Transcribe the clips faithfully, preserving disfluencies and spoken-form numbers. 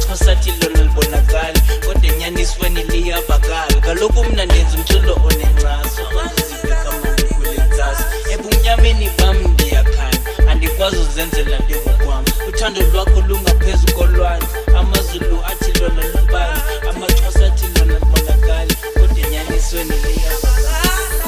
amaxhosa athi lona libonakali kodwa enyanisweni liyavakala kaloku mna ndenza umculo onenkxaso abazizibeka mandi kule ntsasa ebumnyameni bam ndiyakhanya andikwazi uzenzela ndingokwam uthando lwakho lungaphezu kolwandle amazulu athi lona lubali amaxhosa athi lona libonakali kodwa enyanisweni liyavakala.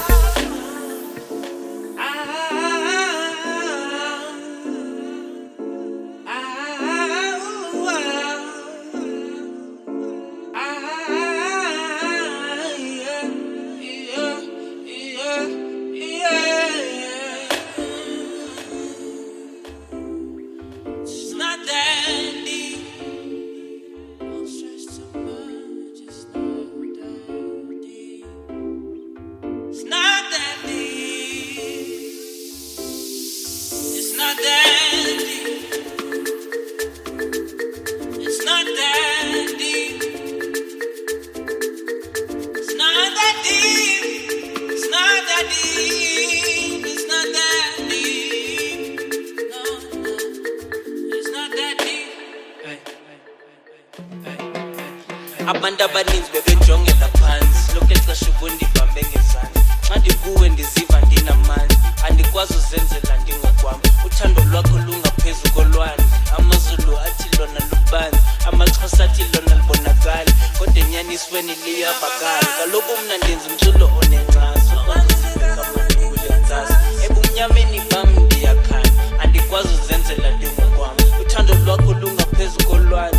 Abantu abaninzi bebejongela phansi lokhu exesha ubundibambe ngezandla xa ndikuwe ndiziva ndinamandla andikwazi uzenzela ndingokwam uthando lwakho lungaphezu kolwandle amazulu athi lona lubanzi amaxhosa athi lona libonakali kodwa enyanisweni liyavakala kaloku mna ndenza umculo onenkxaso abazizibeka mandi kule ntsasa ebumnyameni bam ndiyakhanya andikwazi uzenzela ndingokwam uthando lwakho lungaphezu kolwandle